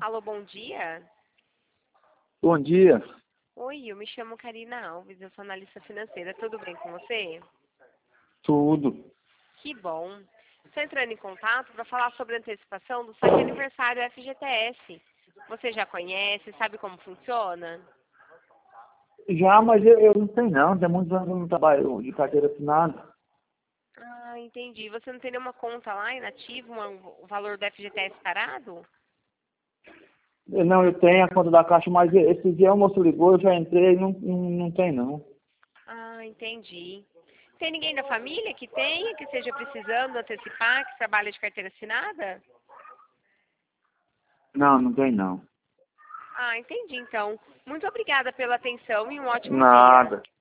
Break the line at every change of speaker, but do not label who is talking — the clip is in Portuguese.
Alô, bom dia.
Bom dia.
Oi, eu me chamo Karina Alves, eu sou analista financeira. Tudo bem com você?
Tudo.
Que bom. Estou entrando em contato para falar sobre a antecipação do saque aniversário FGTS. Você já conhece, sabe como funciona?
Já, mas eu não sei não. Tem muitos anos que eu não trabalho de carteira assinada.
Ah, entendi. Você não tem nenhuma conta lá inativa, o valor do FGTS parado?
Não, eu tenho a conta da Caixa, mas esse dia o moço ligou, eu já entrei e não tem não.
Ah, entendi. Tem ninguém da família que tenha, que esteja precisando antecipar, que trabalha de carteira assinada?
Não tem não.
Ah, entendi então. Muito obrigada pela atenção e um ótimo dia.
Nada.